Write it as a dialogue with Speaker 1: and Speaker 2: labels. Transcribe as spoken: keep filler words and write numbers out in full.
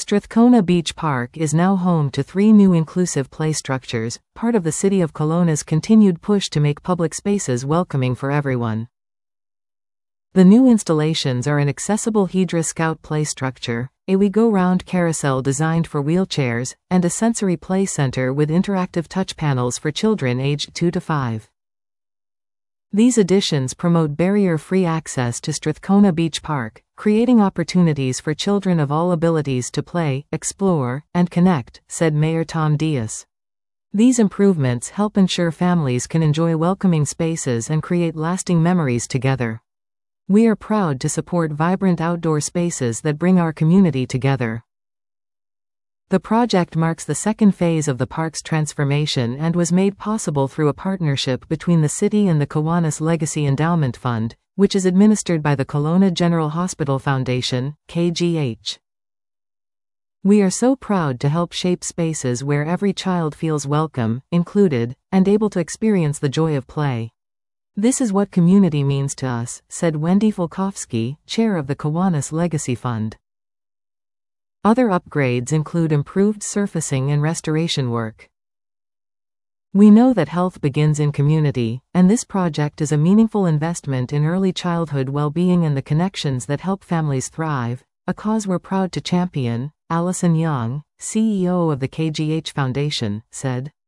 Speaker 1: Strathcona Beach Park is now home to three new inclusive play structures, part of the City of Kelowna's continued push to make public spaces welcoming for everyone. The new installations are an accessible Hydra Scout play structure, a we-go-round carousel designed for wheelchairs, and a sensory play center with interactive touch panels for children aged two to five. These additions promote barrier-free access to Strathcona Beach Park, creating opportunities for children of all abilities to play, explore, and connect, said Mayor Tom Dias. These improvements help ensure families can enjoy welcoming spaces and create lasting memories together. We are proud to support vibrant outdoor spaces that bring our community together. The project marks the second phase of the park's transformation and was made possible through a partnership between the city and the Kiwanis Legacy Endowment Fund, which is administered by the Kelowna General Hospital Foundation, K G H. We are so proud to help shape spaces where every child feels welcome, included, and able to experience the joy of play. This is what community means to us, said Wendy Fulkowski, chair of the Kiwanis Legacy Fund. Other upgrades include improved surfacing and restoration work. We know that health begins in community, and this project is a meaningful investment in early childhood well-being and the connections that help families thrive, a cause we're proud to champion, Allison Young, C E O of the K G H Foundation, said.